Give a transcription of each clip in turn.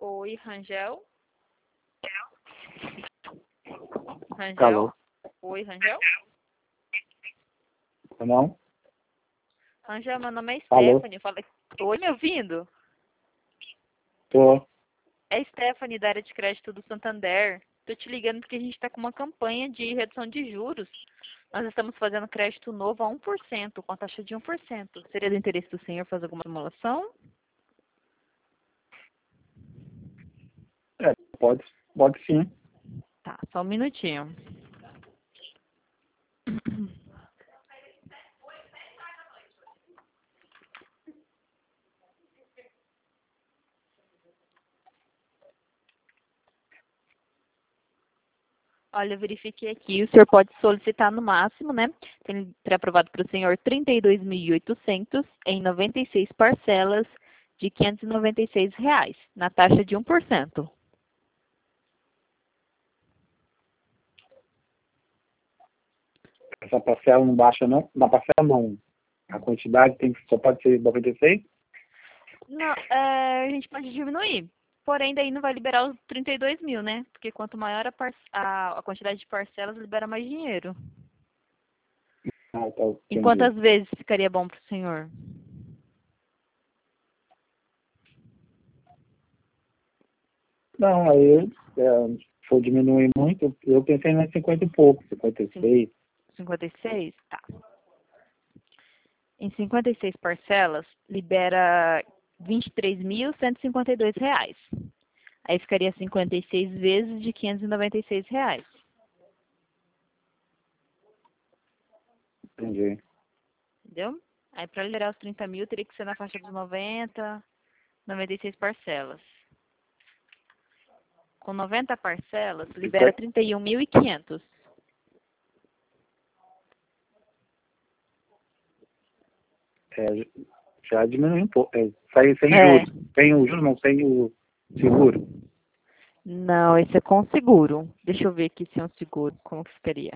Oi, Rangel? Rangel? Alô? Oi, Rangel? Não? Rangel, meu nome é Alô? Stephanie. Oi, me ouvindo? Tô. É Stephanie, da área de crédito do Santander. Tô te ligando porque a gente está com uma campanha de redução de juros. Nós estamos fazendo crédito novo a 1%, com a taxa de 1%. Seria do interesse do senhor fazer alguma simulação? É, pode sim. Tá, só um minutinho. Olha, eu verifiquei aqui, o senhor pode solicitar no máximo, né? Tem pré-aprovado para o senhor 32.800 em 96 parcelas de R$ 596, na taxa de 1%. Essa parcela não baixa, não? Na parcela não. A quantidade só pode ser 96? Não, a gente pode diminuir. Porém, daí não vai liberar os 32 mil, né? Porque quanto maior a quantidade de parcelas, libera mais dinheiro. Ah, tá, Em entendi. quantas vezes ficaria bom para o senhor? Não, aí, se for diminuir muito, eu pensei em 50 e pouco, 56. 56? Tá. Em 56 parcelas, libera R$ 23.152. Aí ficaria 56 vezes de R$ 596. Entendi. Entendeu? Aí para liberar os 30 mil, teria que ser na faixa dos 96 parcelas. Com 90 parcelas, libera 31.500. É, já diminui um pouco. Sai sem É. juros. Sem o juros, não, sem o seguro. Não, esse é com seguro. Deixa eu ver aqui se é um seguro, como que ficaria.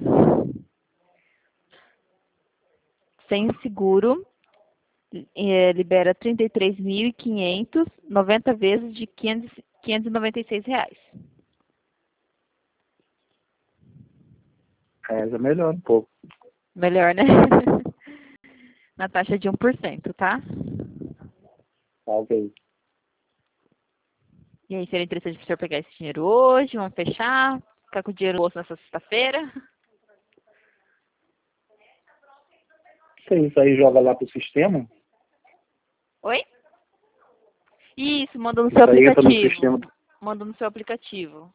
Sem seguro, libera 33.500, 90 vezes de R$ 596. É, já melhora um pouco. Melhor, né? Na taxa de 1%, tá? Tá, ok. E aí, seria interessante o senhor pegar esse dinheiro hoje? Vamos fechar? Ficar com o dinheiro no bolso nessa sexta-feira? Isso aí joga lá pro sistema. Oi? Isso, manda no seu Isso aí entra no aplicativo. sistema. Manda no seu aplicativo.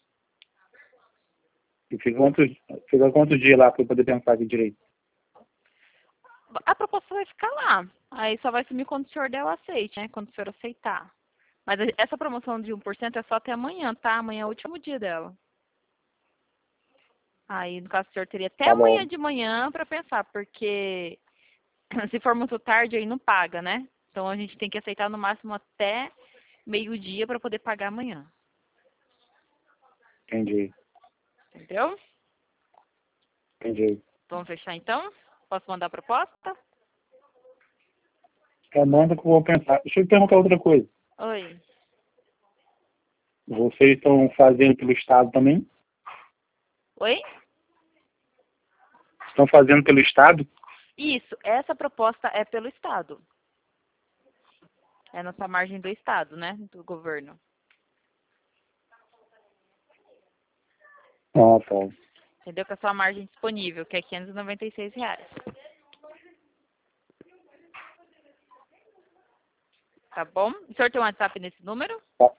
E fica quantos dias lá para eu poder pensar aqui direito? A proposta vai ficar lá. Aí só vai sumir quando o senhor der o aceite, né? Quando o senhor aceitar. Mas essa promoção de 1% é só até amanhã, tá? Amanhã é o último dia dela. Aí, no caso, o senhor teria até Tá amanhã bom. de manhã para pensar, porque se for muito tarde, aí não paga, né? Então a gente tem que aceitar no máximo até meio-dia para poder pagar amanhã. Entendi. Entendeu? Entendi. Vamos fechar então? Posso mandar a proposta? Manda que eu vou pensar. Deixa eu te perguntar outra coisa. Oi. Vocês estão fazendo pelo Estado também? Oi? Estão fazendo pelo Estado? Isso, essa proposta é pelo Estado. É nossa margem do Estado, né? Do governo. Ah, tá. Entendeu? Com a sua margem disponível, que é R$ 596. Tá bom? O senhor tem um WhatsApp nesse número? Tá.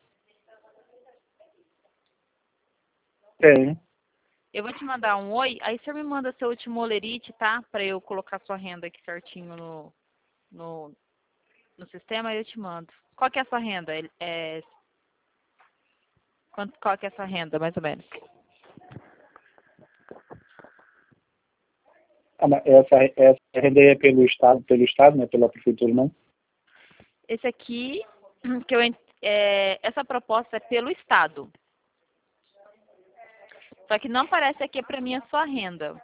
Tem. Eu vou te mandar um oi, aí o senhor me manda seu último olerite, tá? Pra eu colocar sua renda aqui certinho no, no sistema, aí eu te mando. Qual que é a sua renda? Qual que é a sua renda, mais ou menos? Ah, mas essa renda aí é pelo Estado, não é pela Prefeitura, não? Esse aqui, essa proposta é pelo Estado. Só que não parece aqui pra mim a sua renda.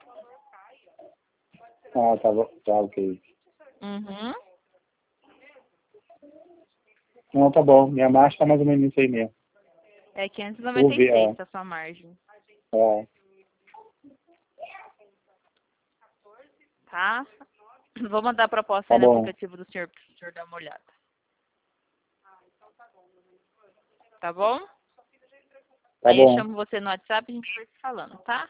Ah, tá bom. Tá, ok. Uhum. Não, tá bom. Minha margem tá mais ou menos isso aí mesmo. É Vou ver, 596 a sua margem. é. Tá? Vou mandar a proposta Tá aí no bom. aplicativo do senhor, para o senhor dar uma olhada. Tá bom? Tá Aí eu bom. chamo você no WhatsApp e a gente vai se falando, tá?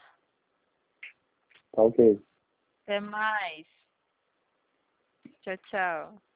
Tá ok. Até mais. Tchau, tchau.